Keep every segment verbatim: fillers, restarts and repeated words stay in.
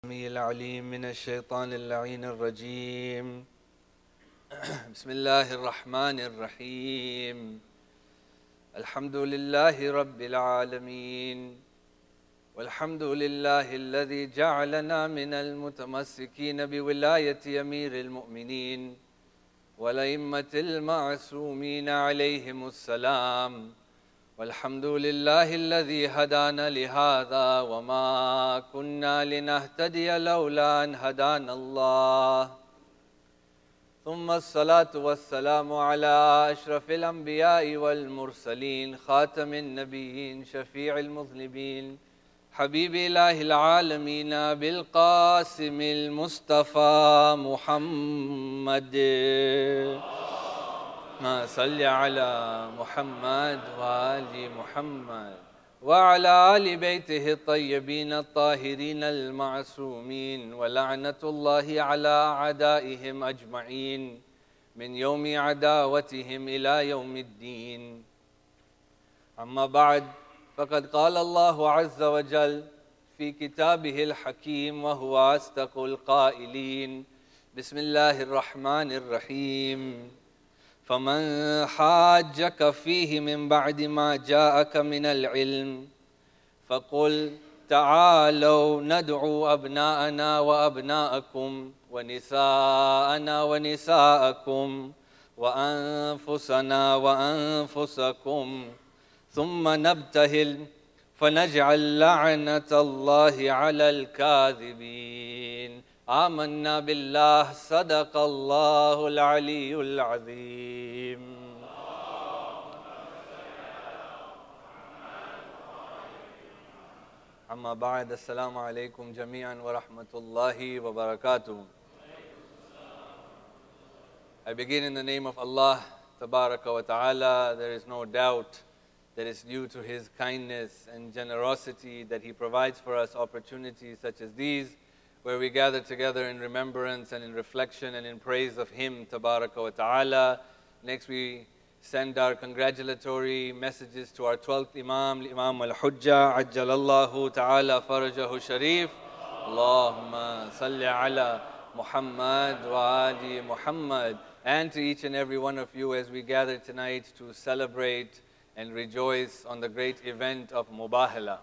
السميع العليم من الشيطان اللعين الرجيم. بسم الله الرحمن الرحيم. الحمد لله رب العالمين، والحمد لله الذي جعلنا من المتمسكين بولاية أمير المؤمنين والأئمة المعصومين عليهم السلام. والحمد لله الذي هدانا لهذا وما كنا لنهتدي لولا أن هدانا الله. ثم الصلاة والسلام على أشرف الأنبياء والمرسلين، خاتم النبيين، شفيع المذنبين، حبيب إله العالمين، بالقاسم المصطفى محمد. ما صل على محمد وآل محمد وعلى آل بيته الطيبين الطاهرين المعصومين، ولعنة الله على أعدائهم أجمعين من يوم عداوتهم إلى يوم الدين. أما بعد، فقد قال الله عز وجل في كتابه الحكيم وهو أصدق القائلين: بسم الله الرحمن الرحيم. فمن حاجك فيه من بعد ما جاءك من العلم فقل تعالوا ندعو أبناءنا وأبناءكم ونساءنا ونساءكم وأنفسنا وأنفسكم ثم نبتهل فنجعل لعنة الله على الكاذبين. آمنا بالله، صدق الله العلي العظيم. أما بعد، السلام عليكم جميعا ورحمة الله وبركاته. I begin in the name of Allah Tabaraka wa Ta'ala. There is no doubt that it's due to His kindness and generosity that He provides for us opportunities such as these, where we gather together in remembrance and in reflection and in praise of Him, Tabaraka wa Ta'ala. Next, we send our congratulatory messages to our twelfth Imam, Imam al-Hujjah, Ajjalallahu Ta'ala Farajahu Sharif. Allahumma salli ala Muhammad wa ali Muhammad. And to each and every one of you as we gather tonight to celebrate and rejoice on the great event of Mubahala.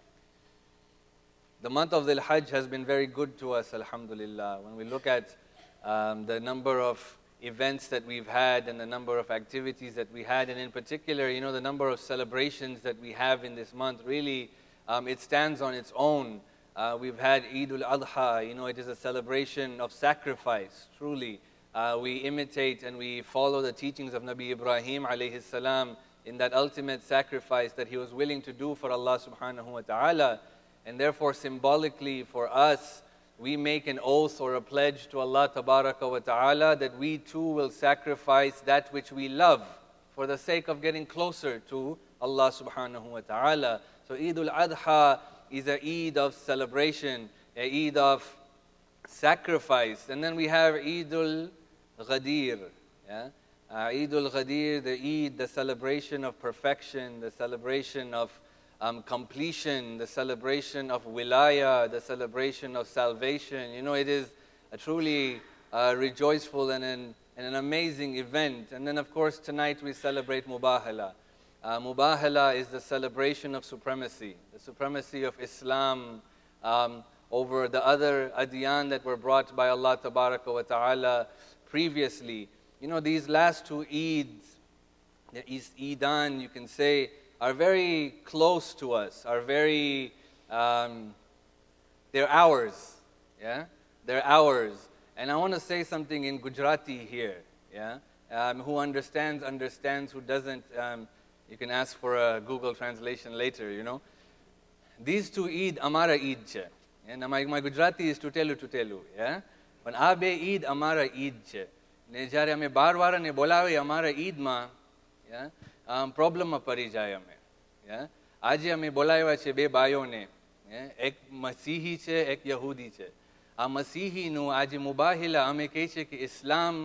The month of Dhul Hajj has been very good to us, alhamdulillah. When we look at um, the number of events that we've had and the number of activities that we had, and in particular, you know, the number of celebrations that we have in this month, really, um, it stands on its own. Uh, we've had Eid al-Adha, you know, it is a celebration of sacrifice, truly. Uh, we imitate and we follow the teachings of Nabi Ibrahim alayhi salam in that ultimate sacrifice that he was willing to do for Allah subhanahu wa ta'ala. And therefore, symbolically for us, we make an oath or a pledge to Allah Tabaraka wa Ta'ala that we too will sacrifice that which we love for the sake of getting closer to Allah Subhanahu wa Ta'ala. So Eid al-Adha is a Eid of celebration, a Eid of sacrifice. And then we have Eid al-Ghadir. Yeah? Uh, Eid al-Ghadir, the Eid, the celebration of perfection, the celebration of Um, completion, the celebration of wilaya, the celebration of salvation. You know, it is a truly uh, rejoiceful and an, and an amazing event. And then, of course, tonight we celebrate Mubahala. Uh, Mubahala is the celebration of supremacy, the supremacy of Islam um, over the other adyan that were brought by Allah Tabaraka wa Ta'ala previously. You know, these last two Eids, the Eidan, you can say, are very close to us, are very, um, they're ours, yeah? They're ours. And I want to say something in Gujarati here, yeah? Um, who understands, understands, who doesn't, um, you can ask for a Google translation later, you know? These two Eid, Amara Eid che. And my, my Gujarati is tutelu tutelu, yeah? But આ બે Eid Amara Eid che. ને જ્યારે અમે બાર વાળાને બોલાવી અમારા ઈદમાં, yeah? Um, પ્રોબ્લેમમાં પડી જાય અમે. Yeah? આજે અમે બોલાવ્યા છે બે બાયોને, yeah? એક મસીહી છે, એક યહૂદી છે. આ મસીહીનું આજે મુબાહિલા અમે કહે છે કે ઇસ્લામ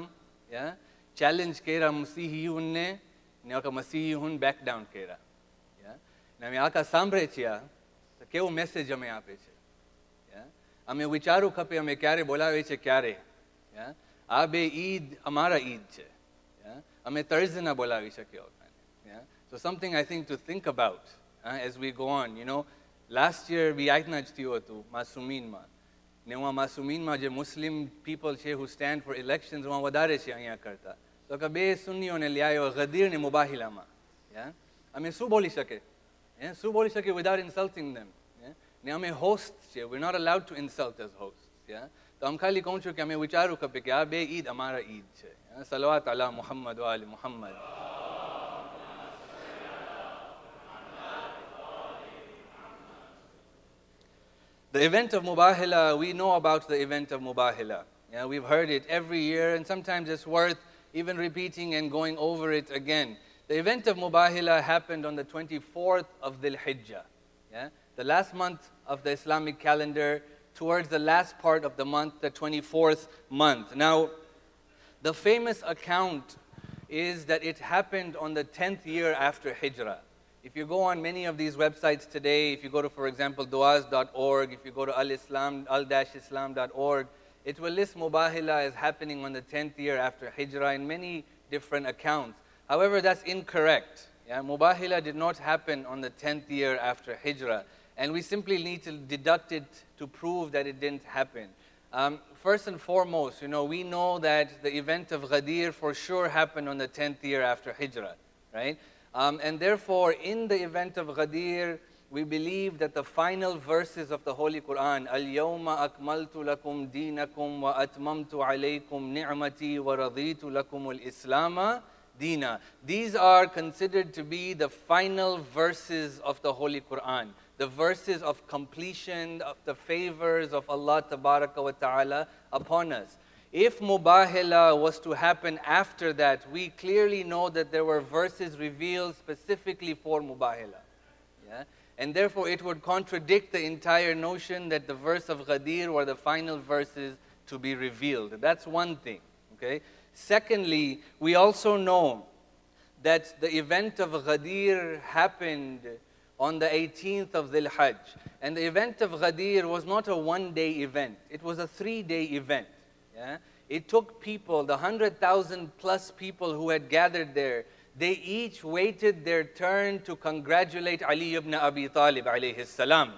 ચેલેન્જ કર્યા મસીહીઓને ને આખા મસીહીઓને બેક ડાઉન કર્યા. ને અમે આખા સાંભળે છીએ તો કેવો મેસેજ અમે આપે છે. અમે વિચારવું ખપે અમે ક્યારે બોલાવે છે ક્યારે. Yeah? આ બે ઈદ અમારા ઈદ છે. Yeah? અમે Thursday બોલાવી શક્યો. Yeah? So something I think to think about uh, as we go on. You know, last year we આજના જ થયું હતું માસુમીનમાં. ને હું માસુમીનમાં જે મુસ્લિમ people છે who stand for elections હું વધારે છે અહીંયા કરતા. તો કે બે સુન્નીઓને લ્યાયો ગદીર ને મુબાહિલામાં. Yeah? અમે શું બોલી શકે? Yeah? શું બોલી શકે without insulting them? Yeah? ને અમે host છે. We're not allowed to insult as hosts. Yeah? તો આમ ખાલી કહું છું કે અમે વિચારવું ખપે કે આ બે ઈદ અમારા ઈદ છે. સલવાત અલા મુહમ્મદ વ આલી Muhammad. The event of Mubahila, we know about the event of Mubahila. Yeah, we've heard it every year, and sometimes it's worth even repeating and going over it again. The event of Mubahila happened on the twenty-fourth of Dhul Hijjah, yeah? The last month of the Islamic calendar, towards the last part of the month, the twenty-fourth month. Now, the famous account is that it happened on the tenth year after Hijrah. If you go on many of these websites today, if you go to, for example, duaz dot org, if you go to al-islam, al-islam dot org, it will list Mubahila as happening on the tenth year after Hijrah in many different accounts. However, that's incorrect. Yeah? Mubahila did not happen on the tenth year after Hijrah. And we simply need to deduct it to prove that it didn't happen. Um, first and foremost, you know, we know that the event of Ghadir for sure happened on the tenth year after Hijrah, right? Um, and therefore, in the event of Ghadir, we believe that the final verses of the Holy Quran, Al-Yawma akmaltu lakum deenakum wa atmamtu alaykum ni'mati wa raditu lakum al-Islama deena. These are considered to be the final verses of the Holy Quran, the verses of completion of the favors of Allah Tabaraka wa Ta'ala upon us. If Mubahila was to happen after that, we clearly know that there were verses revealed specifically for Mubahila. Yeah? And therefore it would contradict the entire notion that the verse of Ghadir were the final verses to be revealed. That's one thing. Okay? Secondly, we also know that the event of Ghadir happened on the eighteenth of Dhul Hajj. And the event of Ghadir was not a one-day event. It was a three-day event. Yeah? It took people, the one hundred thousand plus people who had gathered there, they each waited their turn to congratulate Ali ibn Abi Talib alayhi salam.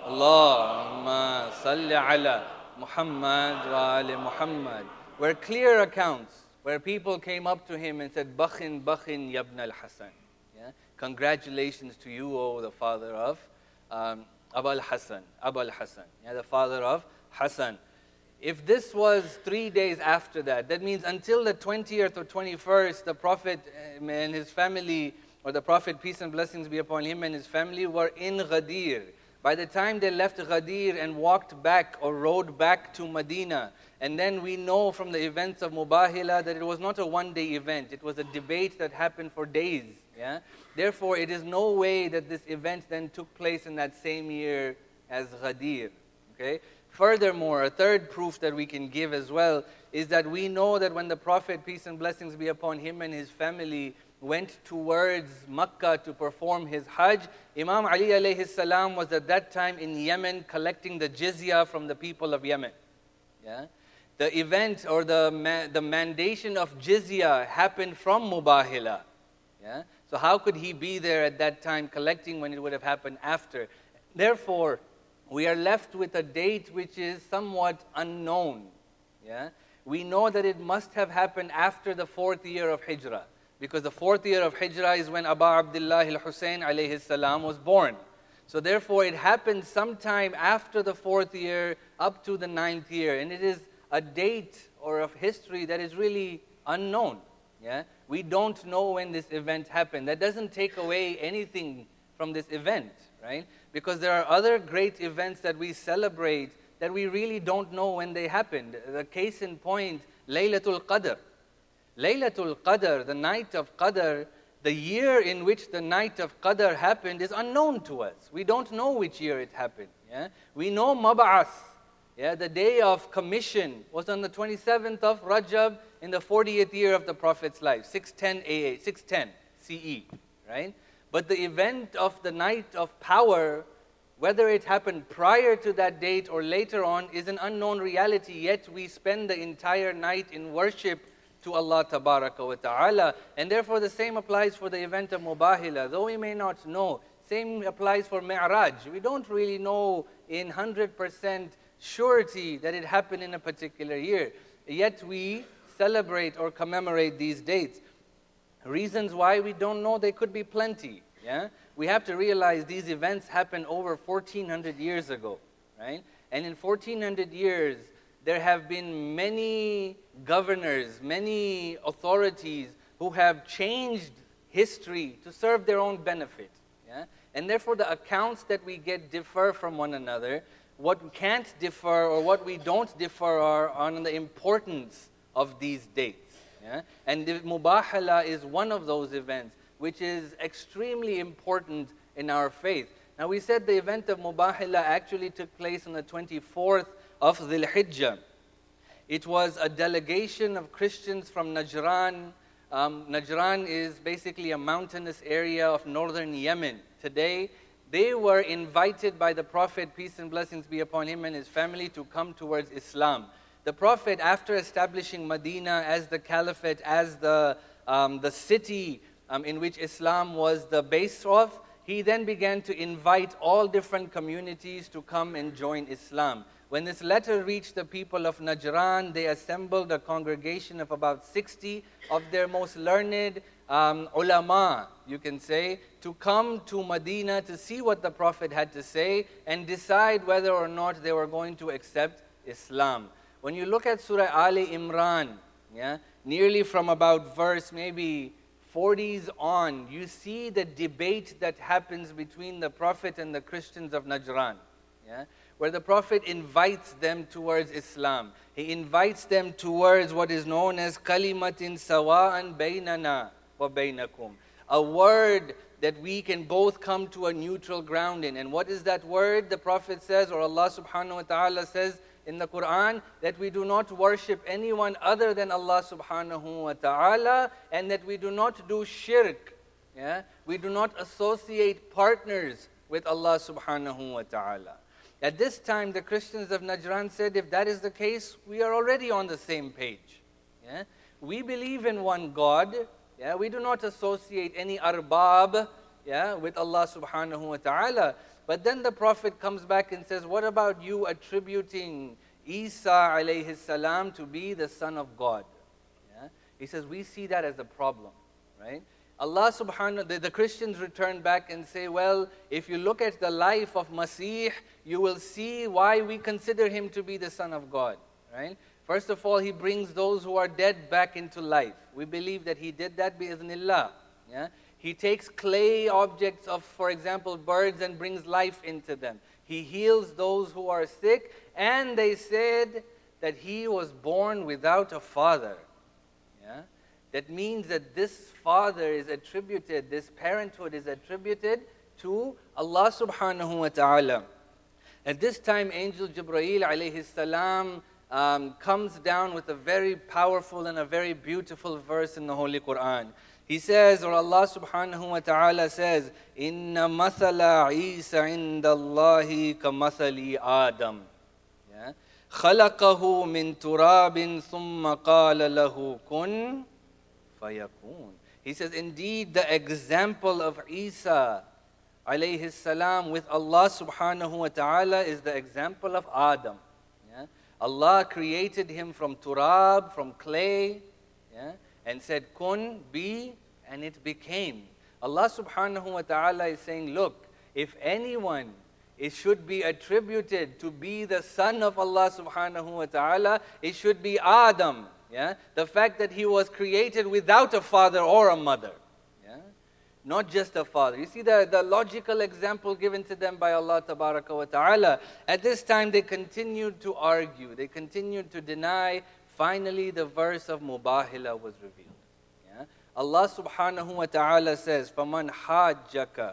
Allahumma salli ala Muhammad wa ali Muhammad. Were clear accounts where people came up to him and said, Bakhin, Bakhin, Yabna al-Hasan. Yeah? Congratulations to you, O the father of um, Abul Hasan, Abul Hasan, yeah, the father of Hasan. If this was three days after that, that means until the twentieth or twenty-first, the Prophet and his family, or the Prophet, peace and blessings be upon him and his family, were in Ghadir. By the time they left Ghadir and walked back or rode back to Medina, and then we know from the events of Mubahila that it was not a one-day event. It was a debate that happened for days. Yeah? Therefore, it is no way that this event then took place in that same year as Ghadir. Okay? Furthermore, a third proof that we can give as well is that we know that when the Prophet, peace and blessings be upon him and his family, went towards Makkah to perform his Hajj, Imam Ali alayhi salam was at that time in Yemen collecting the jizya from the people of Yemen. Yeah? The event or the, ma- the mandation of jizya happened from Mubahila. Yeah? So how could he be there at that time collecting when it would have happened after? Therefore, we are left with a date which is somewhat unknown. Yeah? We know that it must have happened after the fourth year of Hijrah, because the fourth year of Hijrah is when Abu Abdullah al-Husayn alayhi salam was born. So therefore it happened sometime after the fourth year up to the ninth year. And it is a date or of history that is really unknown. Yeah? We don't know when this event happened. That doesn't take away anything from this event, right? Because there are other great events that we celebrate that we really don't know when they happened. The case in point, Laylatul Qadr. Laylatul Qadr, the night of Qadr, the year in which the night of Qadr happened is unknown to us. We don't know which year it happened. Yeah? We know Mab'ath, yeah, the day of commission, was on the twenty-seventh of Rajab in the fortieth year of the Prophet's life, six ten A A, six ten C E, right? But the event of the night of power Whether it happened prior to that date or later on is an unknown reality, yet we spend the entire night in worship to Allah Tabaraka wa Ta'ala. And therefore the same applies for the event of Mubahila. Though we may not know, same applies for Mi'raj. We don't really know in one hundred percent surety that it happened in a particular year. Yet we celebrate or commemorate these dates. Reasons why we don't know, there could be plenty. Yeah? We have to realize these events happened over fourteen hundred years ago, right? And in fourteen hundred years, there have been many governors, many authorities who have changed history to serve their own benefit. Yeah? And therefore, the accounts that we get differ from one another. What can't differ or what we don't differ are on the importance of these dates. Yeah? And the Mubahala is one of those events which is extremely important in our faith. Now we said the event of Mubahala actually took place on the twenty-fourth of Dhul Hijjah. It was a delegation of Christians from Najran. Um, Najran is basically a mountainous area of northern Yemen. Today, they were invited by the Prophet, peace and blessings be upon him and his family, to come towards Islam. The Prophet, after establishing Medina as the caliphate, as the, um, the city um, in which Islam was the base of, he then began to invite all different communities to come and join Islam. When this letter reached the people of Najran, they assembled a congregation of about sixty of their most learned um, ulama, you can say, to come to Medina to see what the Prophet had to say and decide whether or not they were going to accept Islam. When you look at Surah Ali Imran, yeah, nearly from about verse maybe forties on, you see the debate that happens between the Prophet and the Christians of Najran, yeah, where the Prophet invites them towards Islam. He invites them towards what is known as kalimatin sawa'an baynana wa baynakum, a word that we can both come to a neutral ground in. And what is that word? The Prophet says, or Allah subhanahu wa ta'ala says in the Quran, that we do not worship anyone other than Allah subhanahu wa ta'ala, and that we do not do shirk. Yeah? We do not associate partners with Allah subhanahu wa ta'ala. At this time, the Christians of Najran said, if that is the case, we are already on the same page. Yeah? We believe in one God. Yeah? We do not associate any arbab, yeah, with Allah subhanahu wa ta'ala. But then the Prophet comes back and says, what about you attributing Isa alayhi salam to be the son of God? Yeah? He says, we see that as a problem, right? Allah subhanahu, the, the Christians return back and say, well, if you look at the life of Masih, you will see why we consider him to be the son of God, right? First of all, he brings those who are dead back into life. We believe that he did that bi-idhnillah. Yeah? He takes clay objects of, for example, birds and brings life into them. He heals those who are sick, and they said that he was born without a father. Yeah? That means that this father is attributed, this parenthood is attributed to Allah subhanahu wa ta'ala. At this time, Angel Jibreel alayhi salam um, comes down with a very powerful and a very beautiful verse in the Holy Quran. He says, or Allah subhanahu wa ta'ala says, Inna mathala Isa inda Allahi ka mathali Adam. Yeah? Khalaqahu min turabin thumma qala lahu kun fayakun. He says, indeed, the example of Isa alayhi salam with Allah subhanahu wa ta'ala is the example of Adam. Yeah? Allah created him from turab, from clay, yeah? and said, kun, be, and it became. Allah subhanahu wa ta'ala is saying, look, if anyone it should be attributed to be the son of Allah subhanahu wa ta'ala, it should be Adam. Yeah? The fact that he was created without a father or a mother. Yeah? Not just a father. You see the, the logical example given to them by Allah tabaraka wa ta'ala. At this time they continued to argue. They continued to deny. Finally the verse of Mubahila was revealed. Yeah? Allah subhanahu wa ta'ala says, فَمَنْ حَاجَّكَ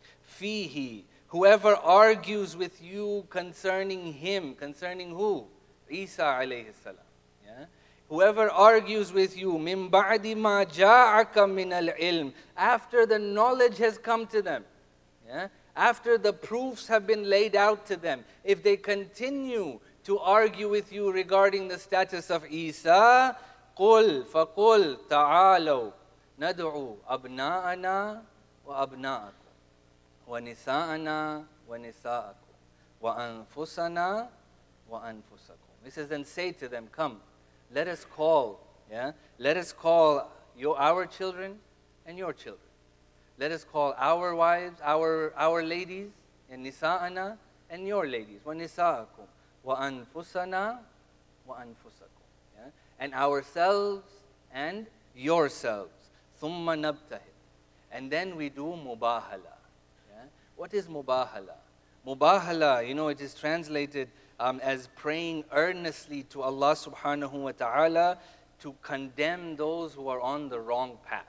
فِيهِ, whoever argues with you concerning him, concerning who? Isa alayhi salam. Yeah? Whoever argues with you, مِن بَعْدِ مَا جَاءَكَ مِنَ الْعِلْمِ, after the knowledge has come to them. Yeah? after the proofs have been laid out to them, if they continue to argue with you regarding the status of Isa, قُلْ فَقُلْ تَعَالَوْا نَدْعُوا أَبْنَاءَنَا وَأَبْنَاءَكُمْ وَنِسَاءَنَا وَنِسَاءَكُمْ وَأَنفُسَنَا وَأَنفُسَكُمْ. He says, then say to them, come, let us call, yeah, let us call your, our children and your children. Let us call our wives, our our ladies, and nisa'ana, and your ladies. Wa nisa'akum, wa anfusana, wa anfusakum. Yeah? And ourselves and yourselves. Thumma nabtahil. And then we do mubahala. Yeah? What is mubahala? Mubahala, you know, it is translated um, as praying earnestly to Allah subhanahu wa ta'ala to condemn those who are on the wrong path.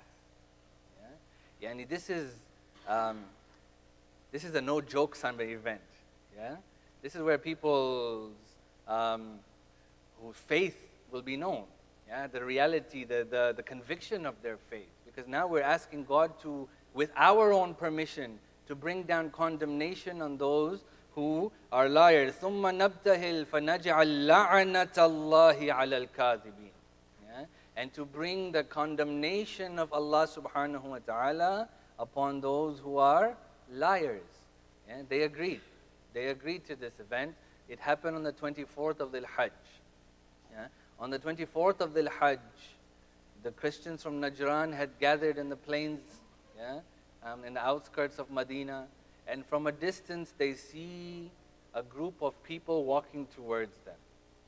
Yeah, and this is um, this is a no joke Sunday event. Yeah, this is where people's um, whose faith will be known. Yeah, the reality, the, the the conviction of their faith. Because now we're asking God to, with our own permission, to bring down condemnation on those who are liars. ثُمَّ نَبْتَهِلْ فَنَجْعَلْ لَعْنَةَ اللَّهِ عَلَى الْكَاذِبِينَ. And to bring the condemnation of Allah subhanahu wa ta'ala upon those who are liars. Yeah, they agreed. They agreed to this event. It happened on the twenty-fourth of Dhul Hajj. Yeah? On the twenty-fourth of Dhul Hajj, the Christians from Najran had gathered in the plains, yeah, um, in the outskirts of Medina. And from a distance, they see a group of people walking towards them.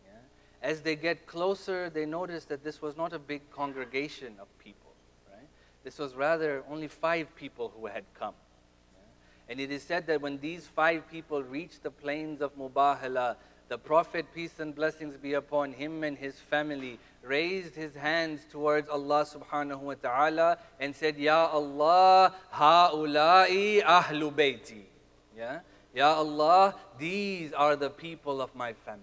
As they get closer, they notice that this was not a big congregation of people, right? This was rather only five people who had come. Yeah? And it is said that when these five people reached the plains of Mubahala, the Prophet, peace and blessings be upon him and his family, raised his hands towards Allah subhanahu wa ta'ala and said, Ya Allah, ha'ulai ahlu bayti. Yeah? Ya Allah, these are the people of my family.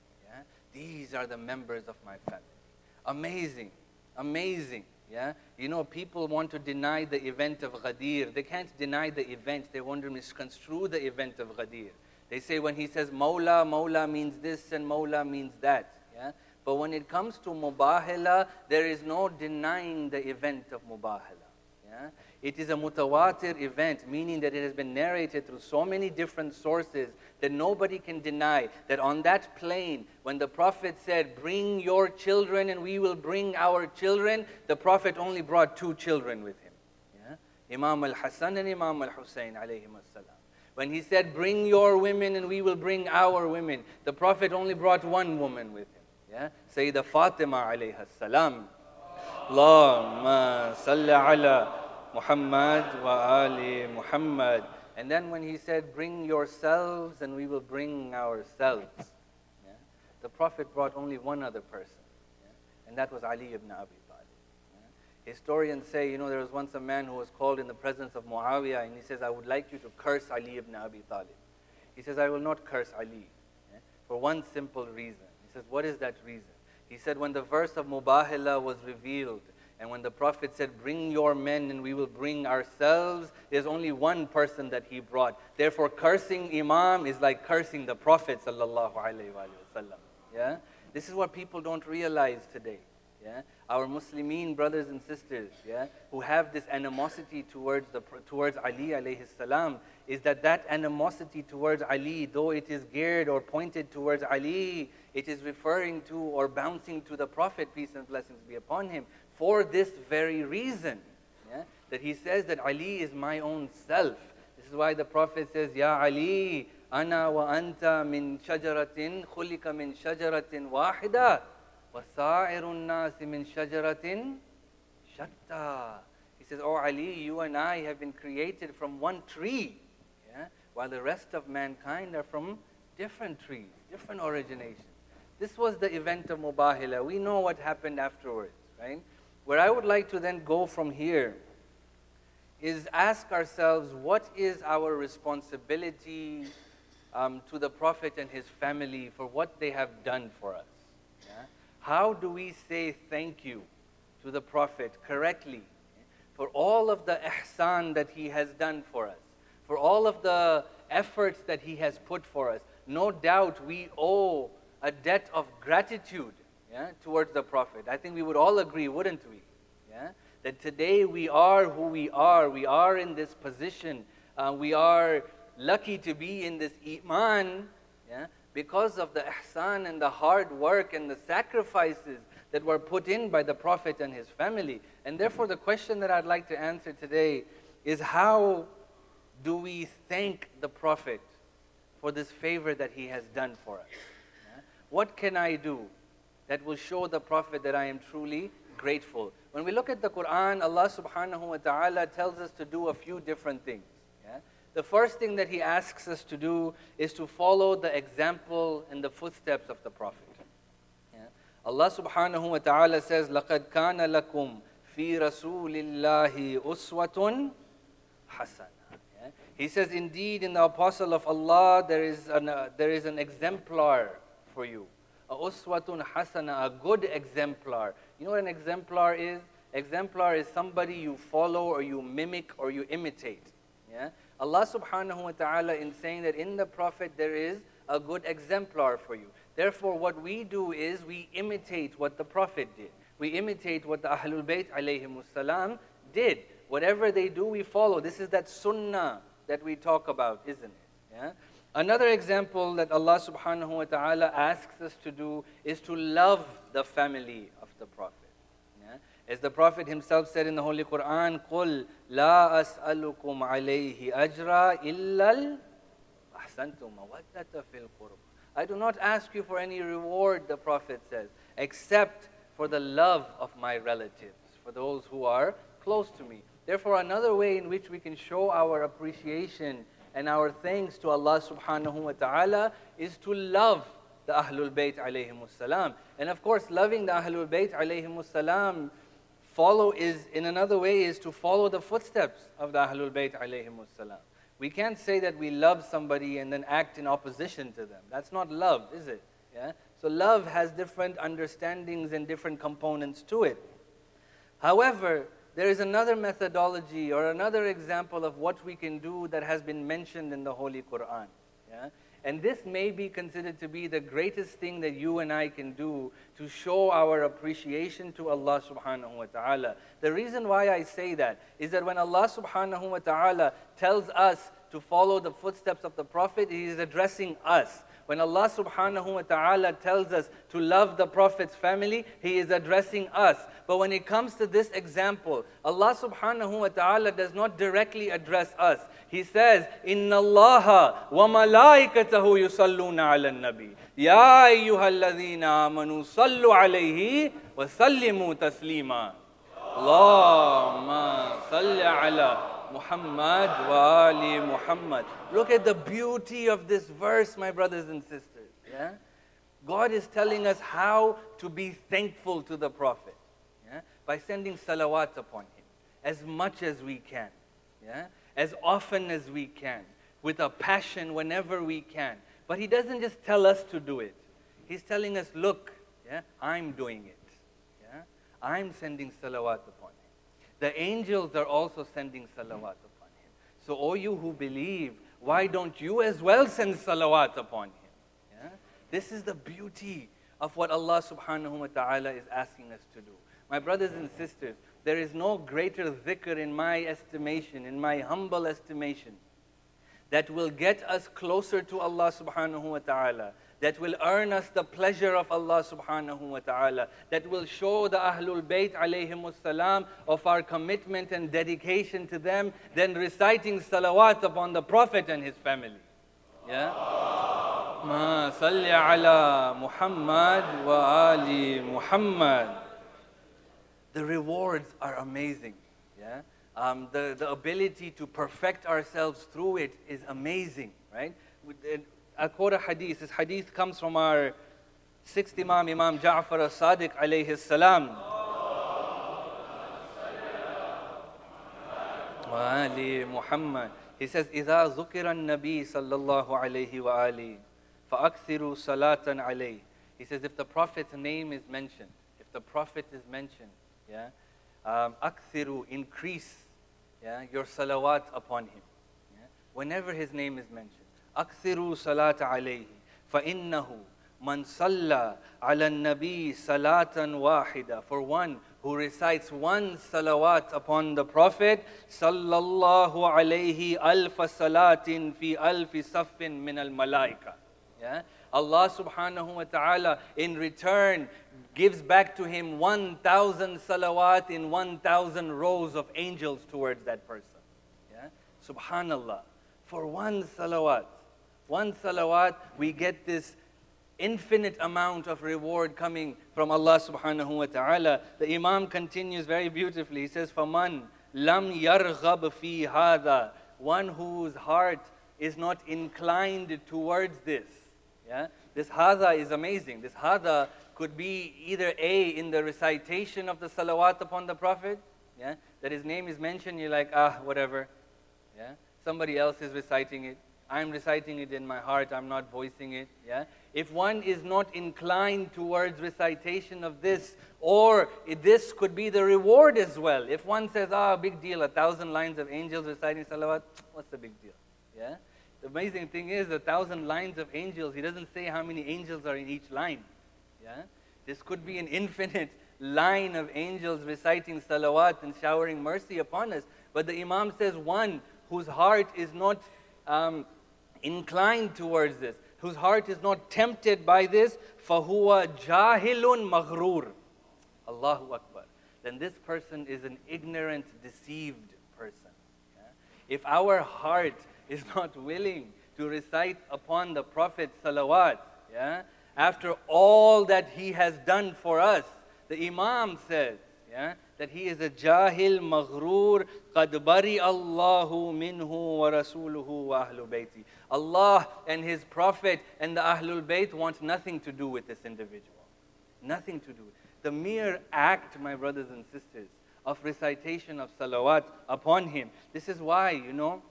These are the members of my family. Amazing, amazing. Yeah, you know, people want to deny the event of Ghadir. They can't deny the event. They want to misconstrue the event of Ghadir. They say when he says Mawla, Mawla means this and Mawla means that. Yeah, but when it comes to Mubahala, there is no denying the event of Mubahala. Yeah, it is a mutawatir event, meaning that it has been narrated through so many different sources that nobody can deny that on that plain, when the Prophet said, bring your children and we will bring our children, the Prophet only brought two children with him. Yeah? Imam al-Hasan and Imam al-Hussein alayhim as-salam. When he said, bring your women and we will bring our women, the Prophet only brought one woman with him. Yeah? Sayyidah Fatima alayha as-salam. Allahumma salli ala Muhammad wa ali Muhammad. And then when he said, bring yourselves and we will bring ourselves. Yeah? The Prophet brought only one other person. Yeah? And that was Ali ibn Abi Talib. Yeah? Historians say, you know, there was once a man who was called in the presence of Muawiyah and he says, I would like you to curse Ali ibn Abi Talib. He says, I will not curse Ali. Yeah? For one simple reason. He says, what is that reason? He said, when the verse of Mubahala was revealed, and when the Prophet said, bring your men and we will bring ourselves, there's only one person that he brought. Therefore, cursing Imam is like cursing the Prophet sallallahu alaihi wasallam. Yeah? This is what people don't realize today. Yeah? Our Muslimin brothers and sisters, yeah, who have this animosity towards the towards Ali alayhi salam, is that that animosity towards Ali, though it is geared or pointed towards Ali, it is referring to or bouncing to the Prophet, peace and blessings be upon him, for this very reason, yeah, that he says that Ali is my own self. This is why the Prophet says, Ya Ali, ana wa anta min shajaratin, khulika min shajaratin wahida, wa sa'irun nasi min shajaratin shatta. He says, Oh Ali, you and I have been created from one tree, yeah, while the rest of mankind are from different trees, different originations. This was the event of Mubahala. We know what happened afterwards, right? Where I would like to then go from here is ask ourselves, what is our responsibility um, to the Prophet and his family for what they have done for us? Yeah? How do we say thank you to the Prophet correctly for all of the ihsan that he has done for us, for all of the efforts that he has put for us. No doubt we owe a debt of gratitude, yeah, towards the Prophet. I think we would all agree, wouldn't we? Yeah? That today we are who we are. We are in this position. Uh, we are lucky to be in this iman, yeah, because of the ihsan and the hard work and the sacrifices that were put in by the Prophet and his family. And therefore the question that I'd like to answer today is, how do we thank the Prophet for this favor that he has done for us? Yeah? What can I do that will show the Prophet that I am truly grateful? When we look at the Quran, Allah subhanahu wa ta'ala tells us to do a few different things. Yeah? The first thing that he asks us to do is to follow the example and the footsteps of the Prophet. Yeah? Allah subhanahu wa ta'ala says, لَقَدْ كَانَ لَكُمْ فِي رَسُولِ اللَّهِ أُسْوَةٌ حَسَنَةٌ. He says, indeed, in the Apostle of Allah, there is an, uh, there is an exemplar for you. A uswatun hasana, a good exemplar. You know what an exemplar is? Exemplar is somebody you follow or you mimic or you imitate. Yeah? Allah subhanahu wa ta'ala, in saying that in the Prophet there is a good exemplar for you. Therefore, what we do is we imitate what the Prophet did. We imitate what the Ahlul Bayt alayhimus salam did. Whatever they do, we follow. This is that sunnah that we talk about, isn't it? Yeah? Another example that Allah subhanahu wa ta'ala asks us to do is to love the family of the Prophet. Yeah? As the Prophet himself said in the Holy Quran, قُلْ لَا أَسْأَلُكُمْ عَلَيْهِ أَجْرًا إِلَّا الْأَحْسَنْتُمْ مَوَدَّةَ فِي الْقُرْبِ. I do not ask you for any reward, the Prophet says, except for the love of my relatives, for those who are close to me. Therefore, another way in which we can show our appreciation and our thanks to Allah subhanahu wa ta'ala is to love the Ahlul Bayt alayhimus salam. And of course, loving the Ahlul Bayt alayhimus salam follow is, in another way, is to follow the footsteps of the Ahlul Bayt alayhimus salam. We can't say that we love somebody and then act in opposition to them. That's not love, is it? Yeah? So love has different understandings and different components to it. However, there is another methodology or another example of what we can do that has been mentioned in the Holy Quran. Yeah? And this may be considered to be the greatest thing that you and I can do to show our appreciation to Allah subhanahu wa ta'ala. The reason why I say that is that when Allah subhanahu wa ta'ala tells us to follow the footsteps of the Prophet, He is addressing us. When Allah subhanahu wa ta'ala tells us to love the Prophet's family, He is addressing us. But when it comes to this example, Allah subhanahu wa ta'ala does not directly address us. He says, إِنَّ اللَّهَ وَمَلَائِكَتَهُ يُصَلُّونَ عَلَى النَّبِيِّ يَا أَيُّهَا الَّذِينَ آمَنُوا صَلُّوا عَلَيْهِ وَسَلِّمُوا تَسْلِيمًا اللَّهُمَّ صَلِّ عَلَى Muhammad wa ali Muhammad. Look at the beauty of this verse, my brothers and sisters. Yeah? God is telling us how to be thankful to the Prophet, yeah? By sending salawat upon him as much as we can, yeah? As often as we can, with a passion whenever we can. But He doesn't just tell us to do it. He's telling us, look, yeah, I'm doing it. Yeah? I'm sending salawat upon him. The angels are also sending salawat upon him. So, O you who believe, why don't you as well send salawat upon him? Yeah? This is the beauty of what Allah subhanahu wa ta'ala is asking us to do. My brothers and sisters, there is no greater dhikr in my estimation, in my humble estimation, that will get us closer to Allah subhanahu wa ta'ala, that will earn us the pleasure of Allah subhanahu wa ta'ala, that will show the Ahlul Bayt alayhimus salam of our commitment and dedication to them, than reciting salawat upon the Prophet and his family. Yeah? Ma salli ala Muhammad wa ali Muhammad. The rewards are amazing. Yeah? Um, the, the ability to perfect ourselves through it is amazing, right? I'll quote a hadith. This hadith comes from our sixth Imam, Imam Ja'far as-Sadiq alayhi salam. Wa ali Muhammad. He says, إِذَا ذُكِرَ النَّبِي صلى الله عليه وآله فَأَكْثِرُوا صَلَاةً عَلَيْهِ. He says, if the Prophet's name is mentioned, if the Prophet is mentioned, yeah, um, أَكْثِرُوا, increase, yeah, your salawat upon him. Yeah? whenever his name is mentioned. أكثروا صلاة عليه فإنه من صلى على النبي صلاة واحدة. For one who recites one salawat upon the Prophet, sallallahu alayhi alfa salatin fi alfi saffin min al malaika. Yeah? Allah subhanahu wa ta'ala in return gives back to him one thousand salawat in one thousand rows of angels towards that person. Yeah? Subhanallah. For one salawat, one salawat, we get this infinite amount of reward coming from Allah subhanahu wa ta'ala. The Imam continues very beautifully. He says, فَمَنْ لَمْ يَرْغَبْ فِي هَذَا. One whose heart is not inclined towards this. Yeah? This hadha is amazing. This hadha could be either A, in the recitation of the salawat upon the Prophet, yeah? That his name is mentioned, you're like, ah, whatever. Yeah? Somebody else is reciting it. I'm reciting it in my heart, I'm not voicing it. Yeah? If one is not inclined towards recitation of this, or this could be the reward as well. If one says, ah, big deal, a thousand lines of angels reciting salawat, what's the big deal? Yeah? The amazing thing is, a thousand lines of angels, he doesn't say how many angels are in each line. Yeah? This could be an infinite line of angels reciting salawat and showering mercy upon us. But the Imam says one whose heart is not um, inclined towards this, whose heart is not tempted by this, فَهُوَ جَاهِلٌ مَغْرُورٌ. Allahu Akbar. Then this person is an ignorant, deceived person. Yeah? If our heart is not willing to recite upon the Prophet salawat, yeah, after all that he has done for us, the Imam says, yeah, that he is a jahil maghrur, qad bari Allahu minhu wa rasuluhu wa ahlul bayti. Allah and his Prophet and the Ahlul Bayt want nothing to do with this individual. Nothing to do. The mere act, my brothers and sisters, of recitation of salawat upon him. This is why, you know,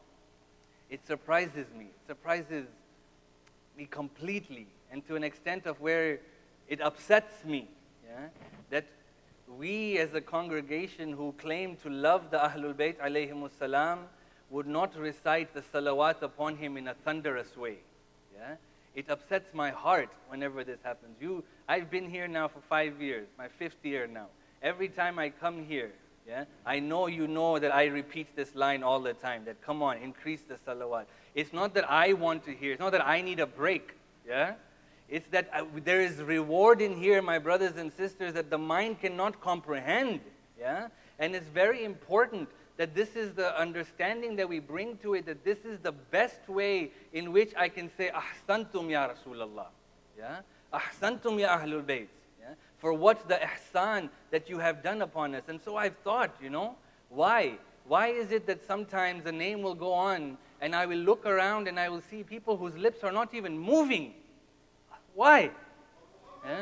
it surprises me. It surprises me completely, and to an extent of where it upsets me, yeah, that we as a congregation who claim to love the Ahlul Bayt alayhimus salam would not recite the salawat upon him in a thunderous way. Yeah? It upsets my heart whenever this happens. You, I've been here now for five years, my fifth year now. Every time I come here, yeah, I know you know that I repeat this line all the time, that come on, increase the salawat. It's not that I want to hear, it's not that I need a break. Yeah? It's that I, there is reward in here, my brothers and sisters, that the mind cannot comprehend. Yeah? And it's very important that this is the understanding that we bring to it, that this is the best way in which I can say, Ahsantum ya Rasulallah. Yeah? Ahsantum ya Ahlul Bayt. Yeah? For what's the ihsan that you have done upon us. And so I've thought, you know, why? Why is it that sometimes the name will go on and I will look around and I will see people whose lips are not even moving? Why? Yeah?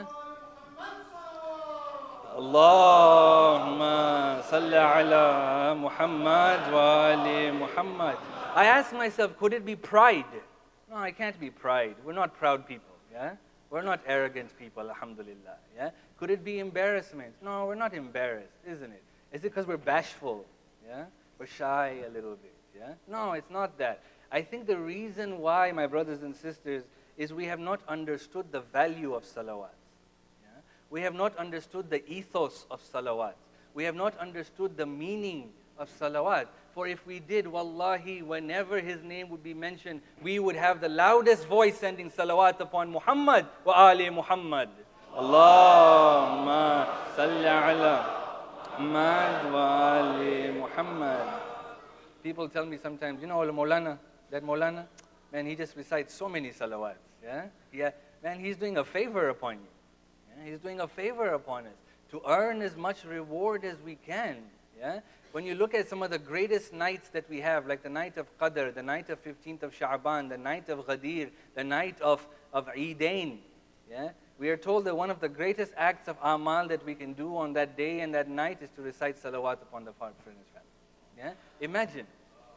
Allahumma salli ala Muhammad wa ali Muhammad. I ask myself, could it be pride? No, it can't be pride. We're not proud people, yeah? We're not arrogant people, alhamdulillah, yeah? Could it be embarrassment? No, we're not embarrassed, isn't it? Is it because we're bashful, yeah? We're shy a little bit, yeah? No, it's not that. I think the reason why, my brothers and sisters, is we have not understood the value of salawat. We have not understood the ethos of salawat. We have not understood the meaning of salawat. For if we did, wallahi, whenever his name would be mentioned, we would have the loudest voice sending salawat upon Muhammad wa ali Muhammad. Allahumma salli ala Muhammad wa ali Muhammad. People tell me sometimes, you know, Maulana, that Maulana, man, he just recites so many salawats. Yeah? Yeah, man, he's doing a favor upon you. He's doing a favor upon us to earn as much reward as we can. Yeah? When you look at some of the greatest nights that we have, like the night of Qadr, the night of fifteenth of Sha'ban, the night of Ghadir, the night of, of Eidain, yeah? We are told that one of the greatest acts of amal that we can do on that day and that night is to recite salawat upon the Prophet and his family. Yeah? Imagine.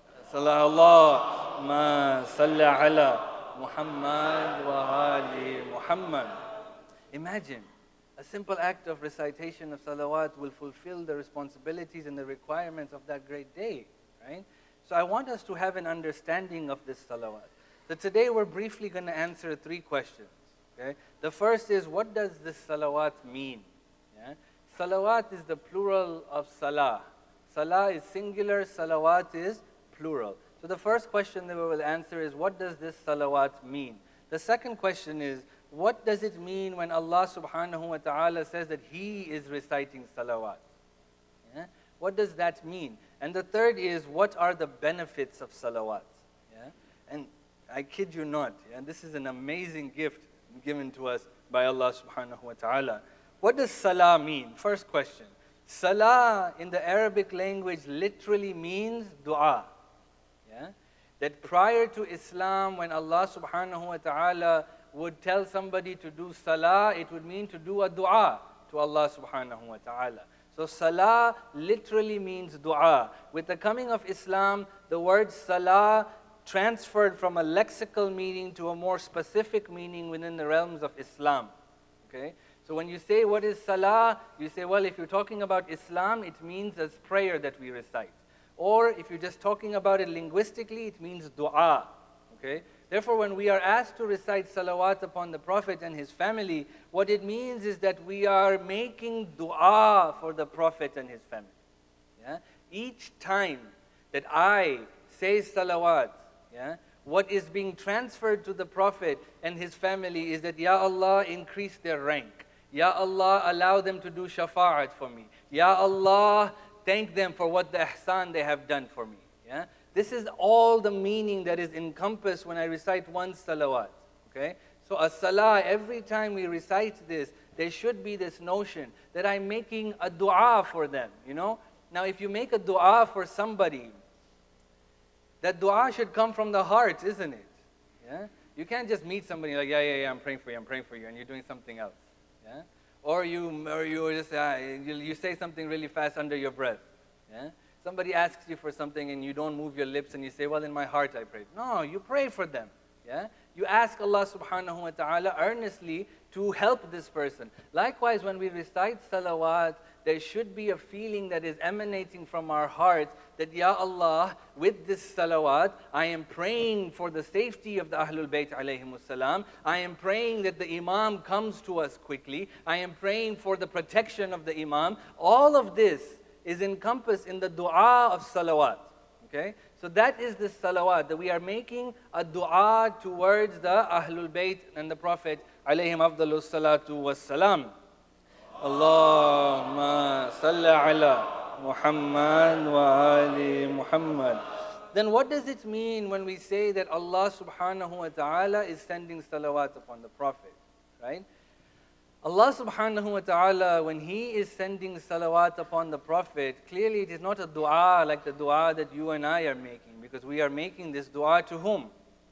Sallallahu salli ala Muhammad wa ali Muhammad. Imagine, a simple act of recitation of salawat will fulfill the responsibilities and the requirements of that great day, right? So I want us to have an understanding of this salawat. So today we're briefly going to answer three questions. Okay? The first is, what does this salawat mean? Yeah? Salawat is the plural of salah. Salah is singular, salawat is plural. So the first question that we will answer is, what does this salawat mean? The second question is, what does it mean when Allah subhanahu wa ta'ala says that He is reciting salawat? Yeah? What does that mean? And the third is, what are the benefits of salawat? Yeah? And I kid you not, yeah? This is an amazing gift given to us by Allah subhanahu wa ta'ala. What does salah mean? First question. Salah in the Arabic language literally means dua. Yeah? That prior to Islam, when Allah subhanahu wa ta'ala would tell somebody to do salah, it would mean to do a dua to Allah subhanahu wa ta'ala. So salah literally means dua. With the coming of Islam, the word salah transferred from a lexical meaning to a more specific meaning within the realms of Islam. Okay? So when you say what is salah, you say, well, if you're talking about Islam, it means as prayer that we recite. Or if you're just talking about it linguistically, it means dua. Okay? Therefore, when we are asked to recite salawat upon the Prophet and his family, what it means is that we are making dua for the Prophet and his family. Yeah? Each time that I say salawat, yeah, what is being transferred to the Prophet and his family is that, Ya Allah, increase their rank. Ya Allah, allow them to do shafa'at for me. Ya Allah, thank them for what the ihsan they have done for me. Yeah? This is all the meaning that is encompassed when I recite one salawat. Okay? So a salah, every time we recite this, there should be this notion that I'm making a dua for them. You know? Now if you make a dua for somebody, that dua should come from the heart, isn't it? Yeah? You can't just meet somebody like, yeah, yeah, yeah, I'm praying for you, I'm praying for you, and you're doing something else. Yeah? Or you, or you just uh, you, you say something really fast under your breath. Yeah? Somebody asks you for something and you don't move your lips and you say, well, in my heart I prayed. No, you pray for them. Yeah? You ask Allah subhanahu wa ta'ala earnestly to help this person. Likewise, when we recite salawat, there should be a feeling that is emanating from our hearts that, Ya Allah, with this salawat, I am praying for the safety of the Ahlul Bayt alayhimus salam. I am praying that the Imam comes to us quickly. I am praying for the protection of the Imam. All of this is encompassed in the dua of salawat. Okay? So that is the salawat, that we are making a dua towards the Ahlul Bayt and the Prophet alayhim afdalus salatu wassalam. Allahumma salli ala Muhammad wa ali Muhammad. Then what does it mean when we say that Allah subhanahu wa ta'ala is sending salawat upon the Prophet? Right? Allah subhanahu wa ta'ala, when He is sending salawat upon the Prophet, clearly it is not a dua like the dua that you and I are making, because we are making this dua to whom?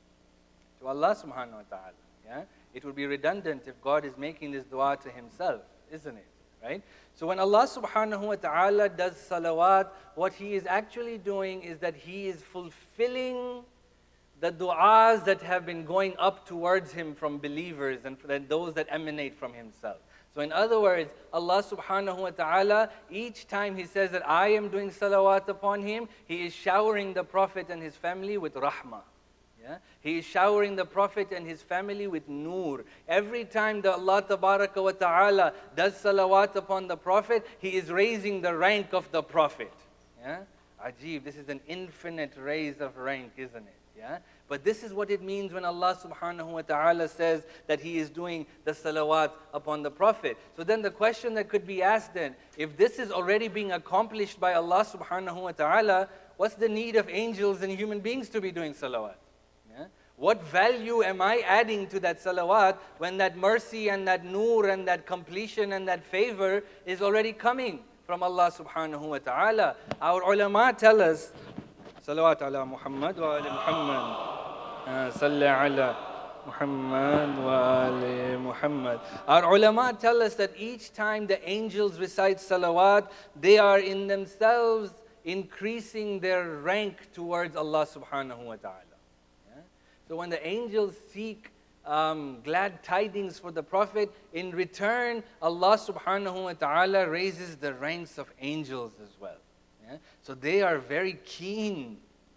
To Allah subhanahu wa ta'ala. Yeah? It would be redundant if God is making this dua to Himself, isn't it? Right? So when Allah subhanahu wa ta'ala does salawat, what He is actually doing is that He is fulfilling the du'as that have been going up towards Him from believers and those that emanate from Himself. So in other words, Allah subhanahu wa ta'ala, each time He says that I am doing salawat upon Him, He is showering the Prophet and his family with rahmah. Yeah? He is showering the Prophet and his family with nur. Every time that Allah tabaraka wa ta'ala does salawat upon the Prophet, He is raising the rank of the Prophet. Yeah? Ajib, this is an infinite raise of rank, isn't it? Yeah? But this is what it means when Allah subhanahu wa ta'ala says that He is doing the salawat upon the Prophet. So then the question that could be asked then, if this is already being accomplished by Allah subhanahu wa ta'ala, what's the need of angels and human beings to be doing salawat? Yeah? What value am I adding to that salawat when that mercy and that nur and that completion and that favor is already coming from Allah subhanahu wa ta'ala? Our ulama tell us, salawat ala Muhammad wa ali Muhammad. Salli ala Muhammad wa ali Muhammad. Our ulama tell us that each time the angels recite salawat, they are in themselves increasing their rank towards Allah subhanahu wa ta'ala. Yeah? So when the angels seek um, glad tidings for the Prophet, in return, Allah subhanahu wa ta'ala raises the ranks of angels as well. Yeah? So they are very keen,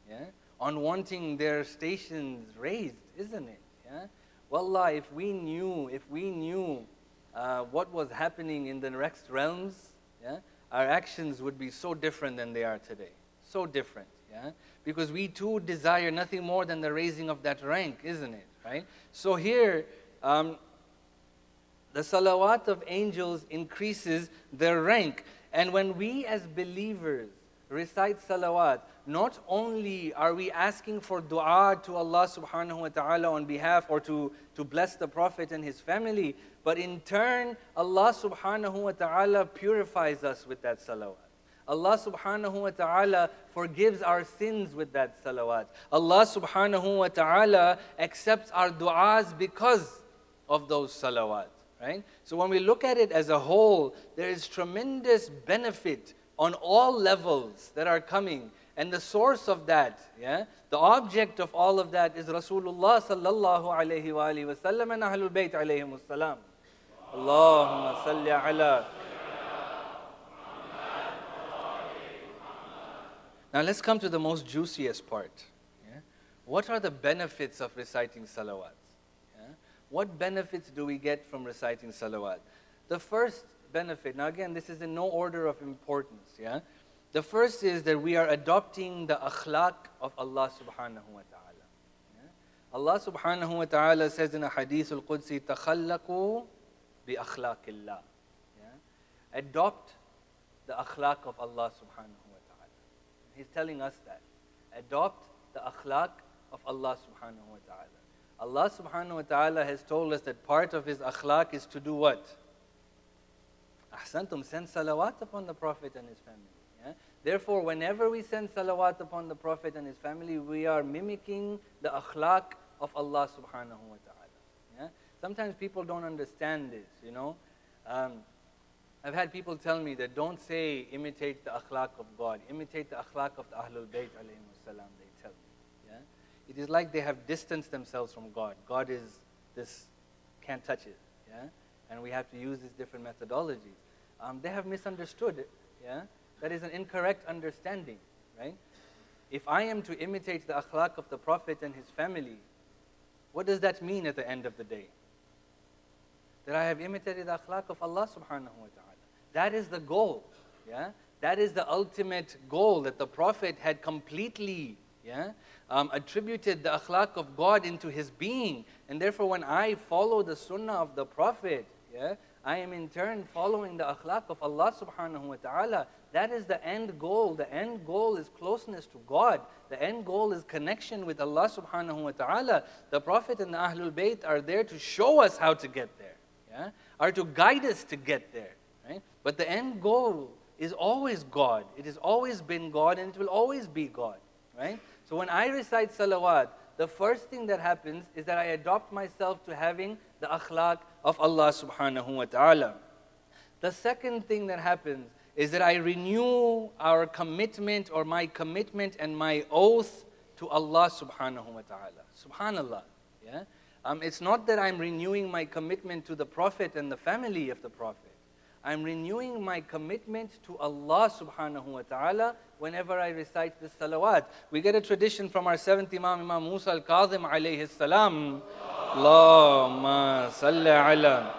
Yeah? On wanting their stations raised, isn't it? Yeah? Wallah, if we knew, if we knew uh, what was happening in the next realms, yeah, our actions would be so different than they are today. So different, yeah? Because we too desire nothing more than the raising of that rank, isn't it? Right? So here, um, the salawat of angels increases their rank. And when we as believers recite salawat, not only are we asking for dua to Allah subhanahu wa ta'ala on behalf or to, to bless the Prophet and his family, but in turn, Allah subhanahu wa ta'ala purifies us with that salawat. Allah subhanahu wa ta'ala forgives our sins with that salawat. Allah subhanahu wa ta'ala accepts our du'as because of those salawat. Right? So when we look at it as a whole, there is tremendous benefit on all levels that are coming. And the source of that, yeah, the object of all of that is Rasulullah sallallahu alayhi wa alihi wa sallam and Ahlul Bayt alayhim salam. Allahumma salli ala. Now let's come to the most juiciest part. Yeah? What are the benefits of reciting salawat? What benefits do we get from reciting salawat? The first benefit, now again, this is in no order of importance, yeah? The first is that we are adopting the akhlaq of Allah subhanahu wa ta'ala. Yeah? Allah subhanahu wa ta'ala says in a hadith al-Qudsi, تَخَلَّقُوا بِأَخْلَاقِ اللَّهِ. Adopt the akhlaq of Allah subhanahu wa ta'ala. He's telling us that. Adopt the akhlaq of Allah subhanahu wa ta'ala. Allah subhanahu wa ta'ala has told us that part of His akhlaq is to do what? Ahsantum, send salawat upon the Prophet and his family. Yeah? Therefore, whenever we send salawat upon the Prophet and his family, we are mimicking the akhlaq of Allah subhanahu wa ta'ala. Yeah? Sometimes people don't understand this, you know. Um, I've had people tell me that don't say imitate the akhlaq of God, imitate the akhlaq of the Ahlul Bayt alayhim salam, they tell me. It is like they have distanced themselves from God. God is this, can't touch it, yeah? And we have to use these different methodologies. Um, they have misunderstood it, yeah? That is an incorrect understanding, right? If I am to imitate the akhlaq of the Prophet and his family, what does that mean at the end of the day? That I have imitated the akhlaq of Allah subhanahu wa ta'ala. That is the goal, yeah? That is the ultimate goal, that the Prophet had completely, yeah, um, attributed the akhlaq of God into his being. And therefore when I follow the sunnah of the Prophet, yeah, I am in turn following the akhlaq of Allah subhanahu wa ta'ala. That is the end goal. The end goal is closeness to God. The end goal is connection with Allah subhanahu wa ta'ala. The Prophet and the Ahlul Bayt are there to show us how to get there, yeah, are to guide us to get there. Right? But the end goal is always God. It has always been God and it will always be God. Right? So when I recite salawat, the first thing that happens is that I adopt myself to having the akhlaq of Allah subhanahu wa ta'ala. The second thing that happens is that I renew our commitment or my commitment and my oath to Allah subhanahu wa ta'ala. Subhanallah. Yeah? Um, it's not that I'm renewing my commitment to the Prophet and the family of the Prophet. I'm renewing my commitment to Allah subhanahu wa ta'ala whenever I recite this salawat. We get a tradition from our seventh Imam, Imam Musa al-Kazim alayhi salam. Allahumma salli ala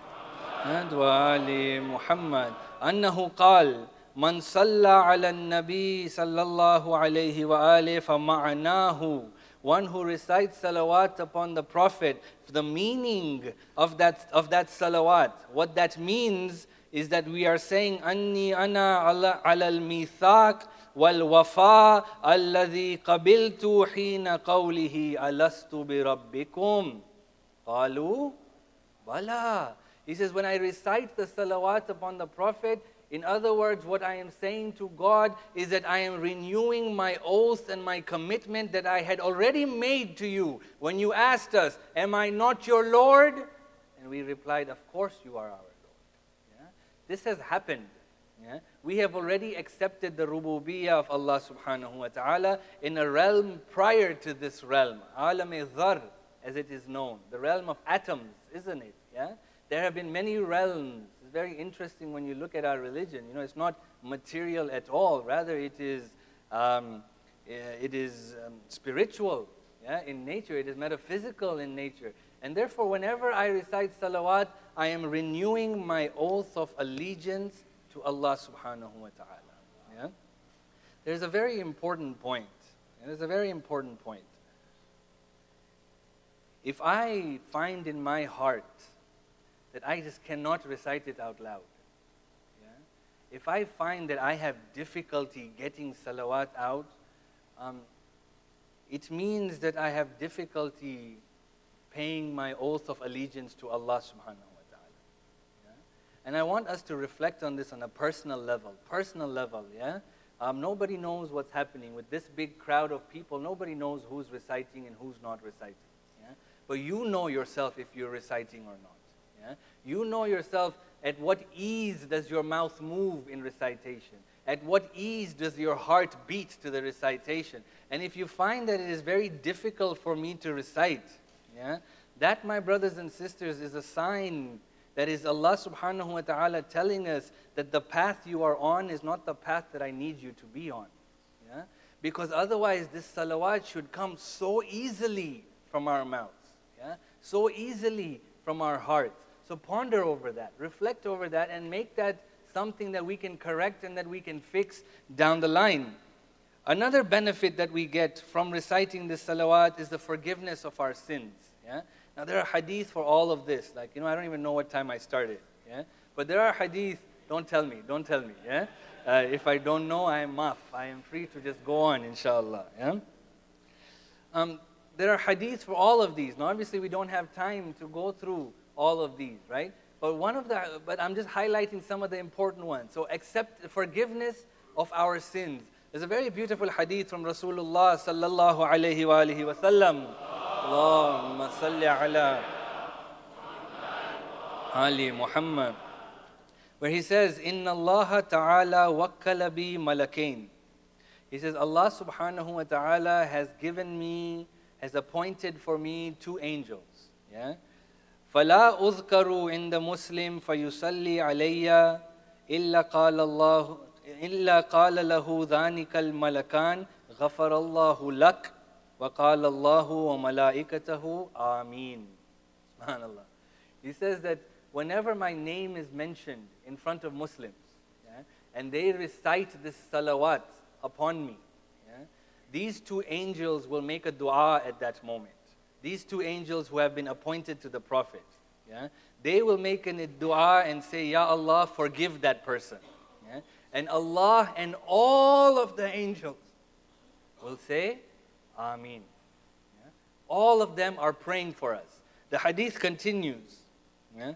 wa ali Muhammad. Annahu qal, man salla ala al-nabi sallallahu alayhi wa alihi fa ma'anahu. One who recites salawat upon the Prophet, the meaning of that, of that salawat, what that means is that we are saying, Anni ana ala, ala al-mithaq wal-wafa alladhi qabiltu hina qawlihi alastu bi rabbikum. Qalu, bala. He says, when I recite the salawat upon the Prophet, in other words, what I am saying to God is that I am renewing my oath and my commitment that I had already made to you. When you asked us, am I not your Lord? And we replied, of course you are our Lord. Yeah? This has happened. Yeah? We have already accepted the rububiyyah of Allah subhanahu wa ta'ala in a realm prior to this realm. Alam-e-dhar, as it is known. The realm of atoms, isn't it? Yeah? There have been many realms. It's very interesting when you look at our religion. You know, it's not material at all. Rather, it is, um, it is um, spiritual, yeah, in nature. It is metaphysical in nature. And therefore, whenever I recite salawat, I am renewing my oath of allegiance to Allah subhanahu wa ta'ala. Yeah? There's a very important point. There's a very important point. If I find in my heart that I just cannot recite it out loud, yeah? If I find that I have difficulty getting salawat out, um, it means that I have difficulty paying my oath of allegiance to Allah subhanahu wa ta'ala. Yeah? And I want us to reflect on this on a personal level. Personal level, yeah? Um, nobody knows what's happening. With this big crowd of people, nobody knows who's reciting and who's not reciting. Yeah? But you know yourself if you're reciting or not. Yeah? You know yourself at what ease does your mouth move in recitation. At what ease does your heart beat to the recitation. And if you find that it is very difficult for me to recite, yeah, that, my brothers and sisters, is a sign that is Allah subhanahu wa ta'ala telling us that the path you are on is not the path that I need you to be on. Yeah? Because otherwise this salawat should come so easily from our mouths. Yeah? So easily from our hearts. So ponder over that, reflect over that, and make that something that we can correct and that we can fix down the line. Another benefit that we get from reciting this salawat is the forgiveness of our sins. Yeah? Now there are hadith for all of this. Like, you know, I don't even know what time I started. Yeah? But there are hadith, don't tell me, don't tell me. Yeah? Uh, if I don't know, I am maaf. I am free to just go on, inshallah. Yeah? Um, there are hadith for all of these. Now obviously we don't have time to go through all of these, right? But one of the, but I'm just highlighting some of the important ones. So accept forgiveness of our sins. There's a very beautiful hadith from Rasulullah sallallahu alayhi wa alihi wa sallam. Allahumma salli ala Ali Muhammad. Where he says, Inna Allah ta'ala wakkala bi malakain. He says, Allah subhanahu wa ta'ala has given me, has appointed for me two angels. Yeah? فَلَا أُذْكَرُ عِنْدَ مُسْلِمْ فَيُصَلِّي عَلَيَّ إِلَّا قَالَ اللَّهُ إِلَّا قَالَ لَهُ ذَانِكَ الْمَلَكَانِ غَفَرَ اللَّهُ لَكَ وَقَالَ اللَّهُ وَمَلَائِكَتَهُ آمين. SubhanAllah. He says that whenever my name is mentioned in front of Muslims, yeah, and they recite this salawat upon me, yeah, these two angels will make a dua at that moment. These two angels who have been appointed to the Prophet, yeah, they will make a dua and say, Ya Allah, forgive that person. Yeah? And Allah and all of the angels will say, Ameen. Yeah? All of them are praying for us. The hadith continues. Yeah?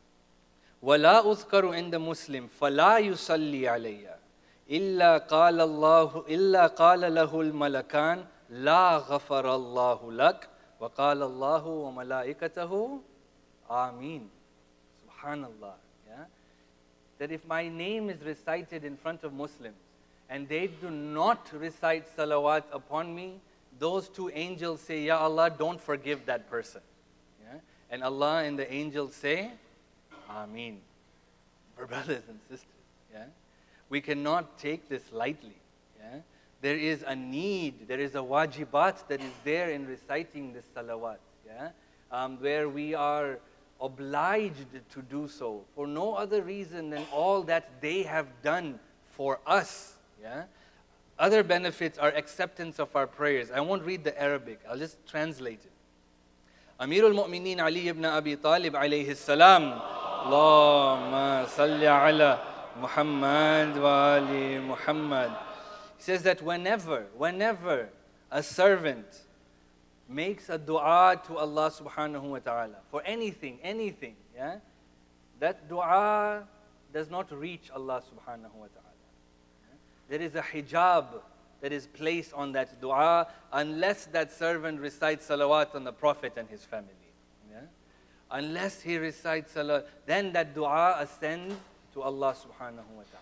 وَلَا أُذْكَرُ عِنْدَ مُسْلِمٍ فَلَا يُصَلِّي عَلَيَّ إِلَّا قَالَ اللَّهُ إِلَّا قَالَ لَهُ الْمَلَكَانِ لَا غَفَرَ اللَّهُ لَكَ وَقَالَ اللَّهُ وَمَلَائِكَتَهُ آمين. Subhanallah. Yeah? That if my name is recited in front of Muslims and they do not recite salawat upon me, those two angels say, Ya Allah, don't forgive that person. Yeah? And Allah and the angels say, Ameen. For brothers and sisters, yeah? We cannot take this lightly. Yeah? There is a need, there is a wajibat that is there in reciting this salawat, yeah? Um, where we are obliged to do so for no other reason than all that they have done for us. Yeah? Other benefits are acceptance of our prayers. I won't read the Arabic, I'll just translate it. Amirul Mu'mineen Ali ibn Abi Talib alayhi salam, Allahumma salli ala Muhammad wa ali Muhammad. He says that whenever, whenever a servant makes a dua to Allah subhanahu wa ta'ala, for anything, anything, yeah, that dua does not reach Allah subhanahu wa ta'ala. Yeah? There is a hijab that is placed on that dua unless that servant recites salawat on the Prophet and his family. Yeah? Unless he recites salawat, then that dua ascends to Allah subhanahu wa ta'ala.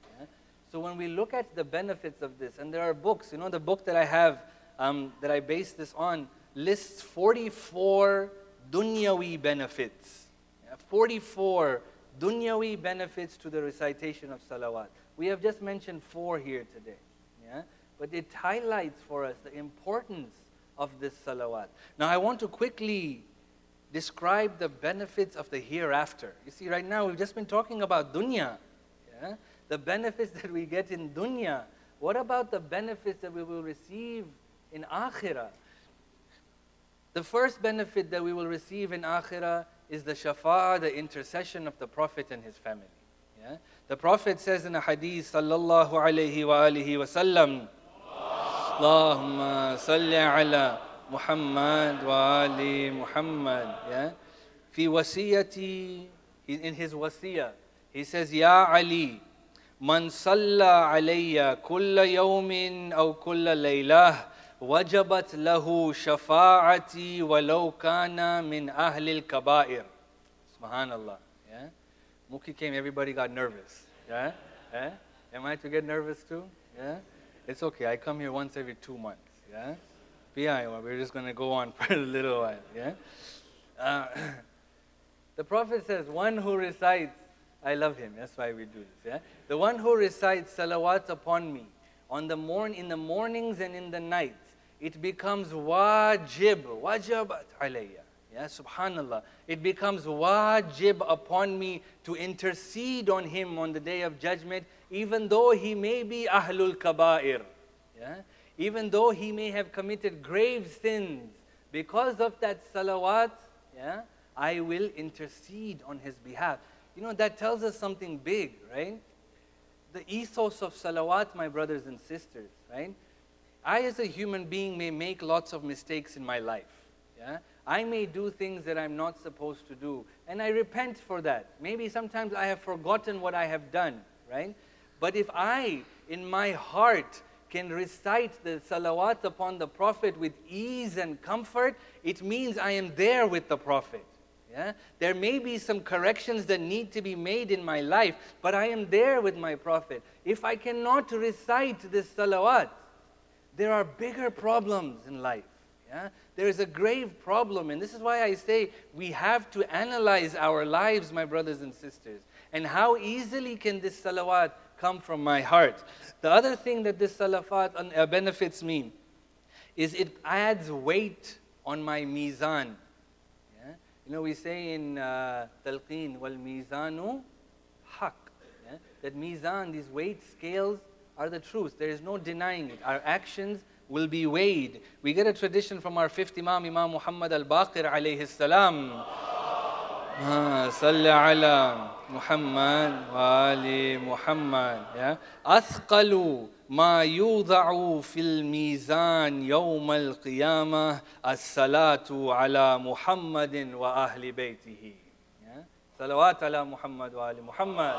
So when we look at the benefits of this, and there are books, you know, the book that I have, um, that I base this on, lists forty-four dunyawi benefits. Yeah, forty-four dunyawi benefits to the recitation of salawat. We have just mentioned four here today. Yeah? but it highlights for us the importance of this salawat. Now I want to quickly describe the benefits of the hereafter. You see, right now we've just been talking about dunya, yeah? The benefits that we get in dunya. What about the benefits that we will receive in akhirah? The first benefit that we will receive in akhirah is the shafa'ah, the intercession of the Prophet and his family. Yeah? The Prophet says in a hadith, sallallahu alayhi wa alihi wa sallam, Allahumma salli ala Muhammad wa ali Muhammad. Yeah? Fi wasiyati, in his wasiyah, he says, Ya Ali, man salla alayya kulla yawmin aw kulla laylah, wajabat lahu shafa'ati walau kana min ahli al-kaba'ir. Subhanallah. Yeah? Muki came, everybody got nervous. Yeah? Yeah? Am I to get nervous too? Yeah? It's okay, I come here once every two months. Yeah? Yeah, we're just going to go on for a little while. Yeah? Uh, the Prophet says, one who recites, I love him, that's why we do this. Yeah? The one who recites salawat upon me on the morn, in the mornings and in the nights, it becomes wajib, wajabat alayya. Yeah, subhanallah. It becomes wajib upon me to intercede on him on the day of judgment, even though he may be ahlul kaba'ir. Yeah? Even though he may have committed grave sins, because of that salawat, yeah, I will intercede on his behalf. You know, that tells us something big, right? The ethos of salawat, my brothers and sisters, right? I as a human being may make lots of mistakes in my life. Yeah? I may do things that I'm not supposed to do, and I repent for that. Maybe sometimes I have forgotten what I have done, right? But if I, in my heart, can recite the salawat upon the Prophet with ease and comfort, it means I am there with the Prophet. Yeah? There may be some corrections that need to be made in my life, but I am there with my Prophet. If I cannot recite this salawat, there are bigger problems in life. Yeah? There is a grave problem, and this is why I say we have to analyze our lives, my brothers and sisters. And how easily can this salawat come from my heart? The other thing that this salawat uh, benefits me is it adds weight on my mizan. Yeah? You know, we say in uh, Talqeen, wal mizanu haq. Yeah? That mizan, these weight scales, are the truth. There is no denying it. Our actions will be weighed. We get a tradition from our fifth Imam, Imam Muhammad al-Baqir alayhi salam. Salli ala Muhammad wa ali Muhammad. Yeah? أثقل ما يوضع في الميزان يوم القيامة الصلاة على محمد وأهل بيته. صلوات على محمد وآل محمد.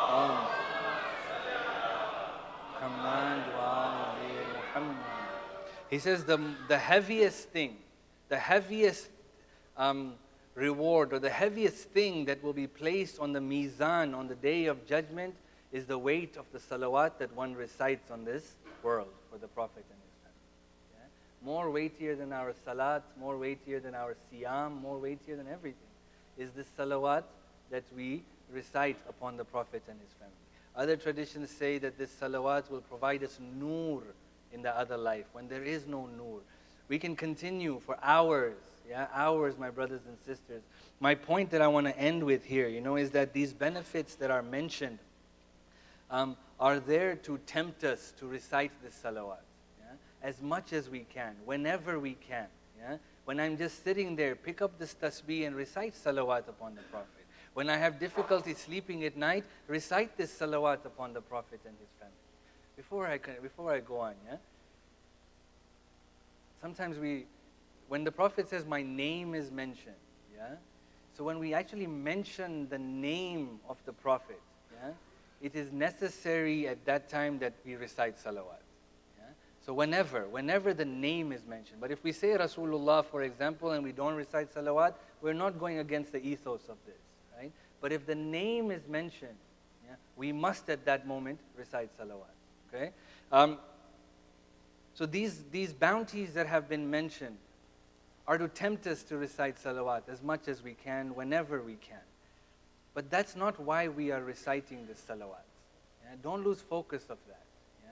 Muhammad wa ali Muhammad. He says the, the heaviest thing, the heaviest um, reward or the heaviest thing that will be placed on the mizan on the day of judgment is the weight of the salawat that one recites on this world for the Prophet and his family. Yeah? More weightier than our salat, more weightier than our siyam, more weightier than everything is this salawat that we recite upon the Prophet and his family. Other traditions say that this salawat will provide us nur in the other life. When there is no nur, we can continue for hours, yeah, hours, my brothers and sisters. My point that I want to end with here, you know, is that these benefits that are mentioned um, are there to tempt us to recite this salawat, yeah, as much as we can, whenever we can. Yeah? When I'm just sitting there, pick up this tasbih and recite salawat upon the Prophet. When I have difficulty sleeping at night, recite this salawat upon the Prophet and his family. Before I can, before I go on, yeah. Sometimes we, when the Prophet says, "My name is mentioned," yeah. So when we actually mention the name of the Prophet, yeah, it is necessary at that time that we recite salawat. Yeah. So whenever, whenever the name is mentioned. But if we say Rasulullah, for example, and we don't recite salawat, we're not going against the ethos of this. Right? But if the name is mentioned, yeah, we must at that moment recite salawat. Okay? Um, so these, these bounties that have been mentioned are to tempt us to recite salawat as much as we can, whenever we can. But that's not why we are reciting this salawat. Yeah? Don't lose focus of that. Yeah?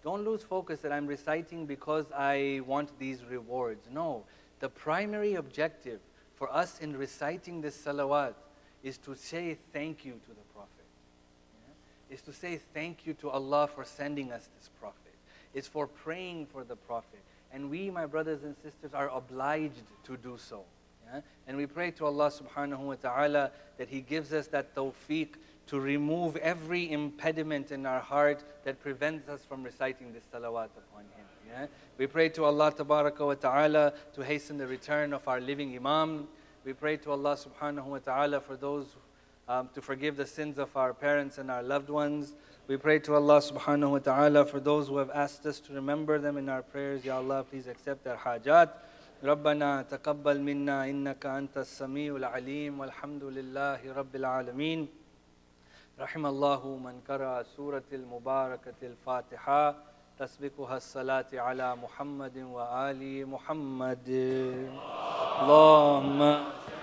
Don't lose focus that I'm reciting because I want these rewards. No, the primary objective for us in reciting this salawat is to say thank you to the Prophet. Yeah? Is to say thank you to Allah for sending us this Prophet. It's for praying for the Prophet. And we, my brothers and sisters, are obliged to do so. Yeah? And we pray to Allah subhanahu wa ta'ala that He gives us that tawfiq to remove every impediment in our heart that prevents us from reciting this salawat upon Him. Yeah? We pray to Allah tabaraka wa ta'ala to hasten the return of our living Imam. We pray to Allah subhanahu wa ta'ala for those um, to forgive the sins of our parents and our loved ones. We pray to Allah subhanahu wa ta'ala for those who have asked us to remember them in our prayers. Ya Allah, please accept their hajat. ربنا تقبل منا إنك أنت السميع العليم والحمد لله رب العالمين رحم الله من قرأ سورة المباركة الفاتحة تسبقها الصلاة على محمد وآل محمد اللهم